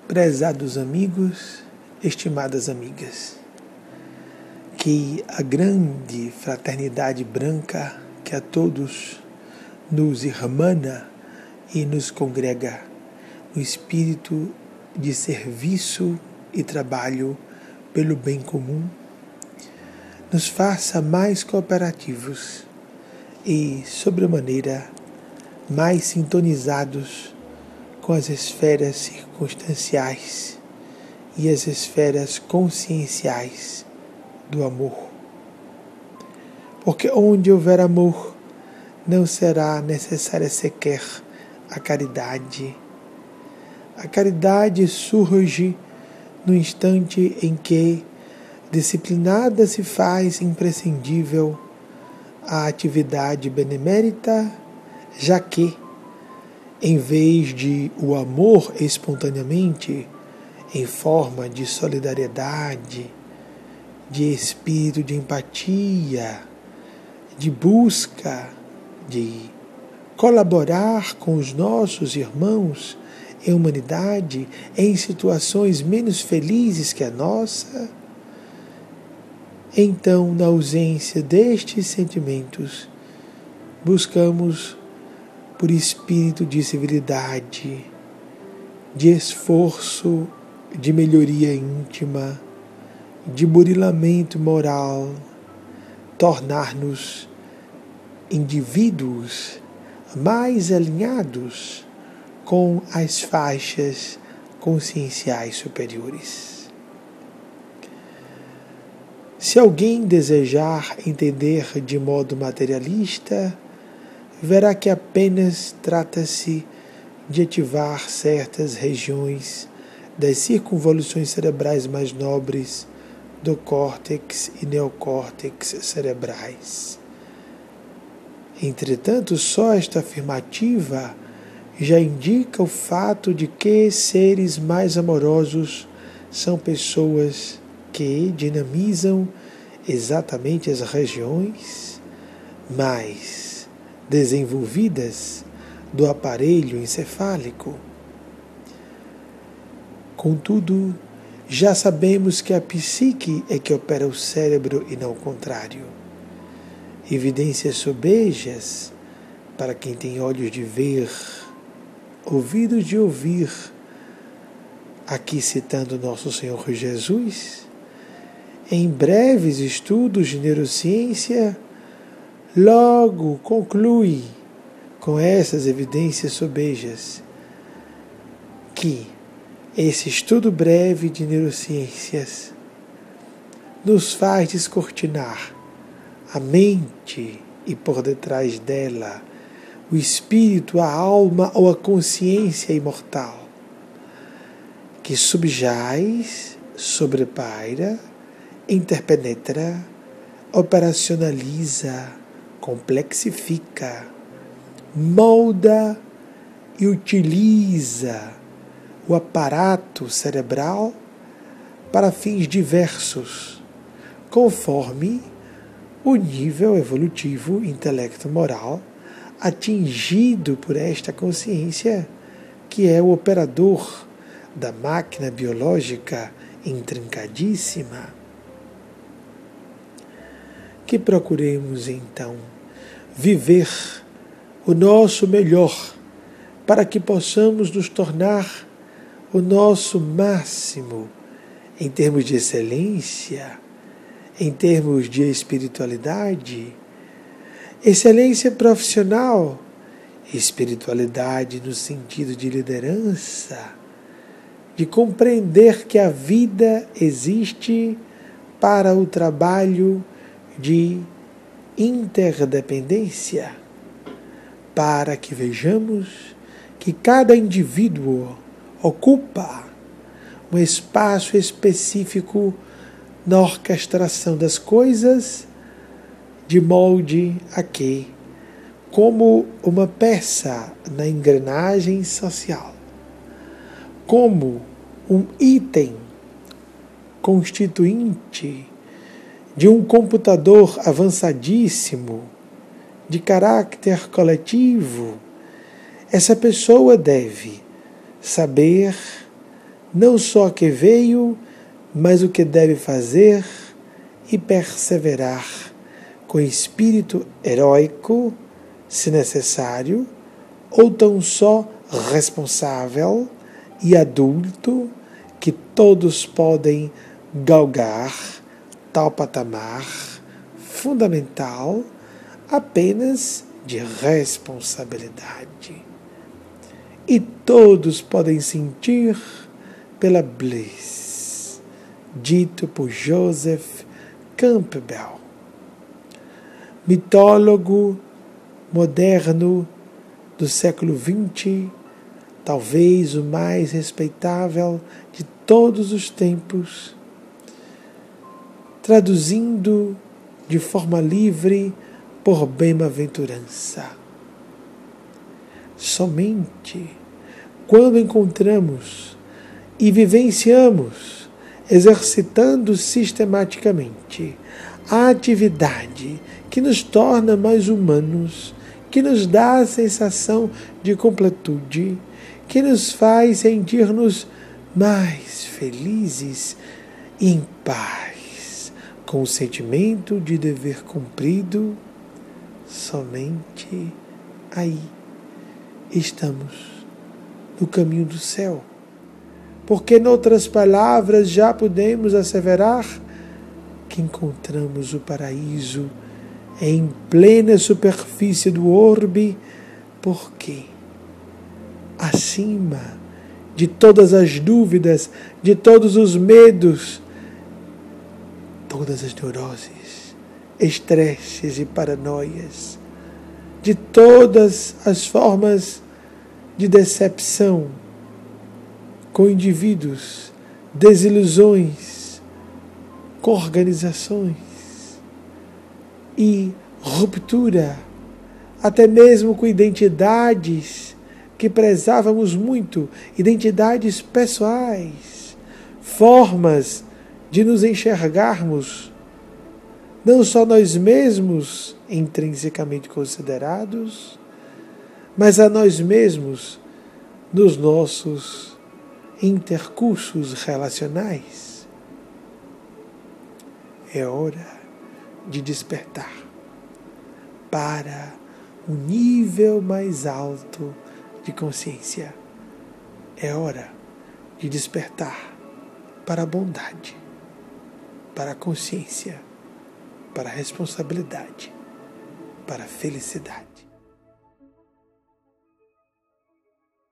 Prezados amigos, estimadas amigas, que a grande fraternidade branca que a todos nos irmana e nos congrega no espírito de serviço e trabalho pelo bem comum, nos faça mais cooperativos e, sobremaneira, mais sintonizados com as esferas circunstanciais e as esferas conscienciais do amor. Porque onde houver amor, não será necessária sequer a caridade. A caridade surge no instante em que, disciplinada, se faz imprescindível a atividade benemérita, já que, em vez de o amor espontaneamente, em forma de solidariedade, de espírito de empatia, de busca, de colaborar com os nossos irmãos em humanidade, em situações menos felizes que a nossa, então, na ausência destes sentimentos, buscamos por espírito de civilidade, de esforço, de melhoria íntima, de burilamento moral, tornar-nos indivíduos mais alinhados com as faixas conscienciais superiores. Se alguém desejar entender de modo materialista, verá que apenas trata-se de ativar certas regiões das circunvoluções cerebrais mais nobres do córtex e neocórtex cerebrais. Entretanto, só esta afirmativa já indica o fato de que seres mais amorosos são pessoas que dinamizam exatamente as regiões mais desenvolvidas do aparelho encefálico. Contudo, já sabemos que a psique é que opera o cérebro e não o contrário. Evidências sobejas, para quem tem olhos de ver, ouvidos de ouvir, aqui citando nosso Senhor Jesus, em breves estudos de neurociência, logo conclui com essas evidências sobejas que esse estudo breve de neurociências nos faz descortinar a mente e por detrás dela o espírito, a alma ou a consciência imortal que subjaz, sobrepaira, interpenetra, operacionaliza, complexifica, molda e utiliza o aparato cerebral para fins diversos, conforme o nível evolutivo intelecto-moral atingido por esta consciência, que é o operador da máquina biológica intrincadíssima. Que procuremos, então, viver o nosso melhor para que possamos nos tornar o nosso máximo em termos de excelência, em termos de espiritualidade, excelência profissional, espiritualidade no sentido de liderança, de compreender que a vida existe para o trabalho de interdependência, para que vejamos que cada indivíduo ocupa um espaço específico na orquestração das coisas, de molde a que, como uma peça na engrenagem social, como um item constituinte de um computador avançadíssimo, de caráter coletivo, essa pessoa deve saber não só que veio, mas o que deve fazer e perseverar com espírito heróico, se necessário, ou tão só responsável e adulto que todos podem galgar tal patamar fundamental apenas de responsabilidade. E todos podem sentir pela bliss, dito por Joseph Campbell, mitólogo moderno do século XX, talvez o mais respeitável de todos os tempos, traduzindo de forma livre por bem-aventurança. Somente quando encontramos e vivenciamos, exercitando sistematicamente a atividade que nos torna mais humanos, que nos dá a sensação de completude, que nos faz sentir-nos mais felizes e em paz, com o sentimento de dever cumprido, somente aí estamos no caminho do céu. Porque, noutras palavras, já podemos asseverar que encontramos o paraíso em plena superfície do orbe, porque acima de todas as dúvidas, de todos os medos, todas as neuroses, estresses e paranoias, de todas as formas de decepção com indivíduos, desilusões, com organizações e ruptura, até mesmo com identidades que prezávamos muito, identidades pessoais, formas de nos enxergarmos, não só nós mesmos intrinsecamente considerados, mas a nós mesmos nos nossos intercursos relacionais. É hora de despertar para um nível mais alto de consciência. É hora de despertar para a bondade, para a consciência, para a responsabilidade, para a felicidade.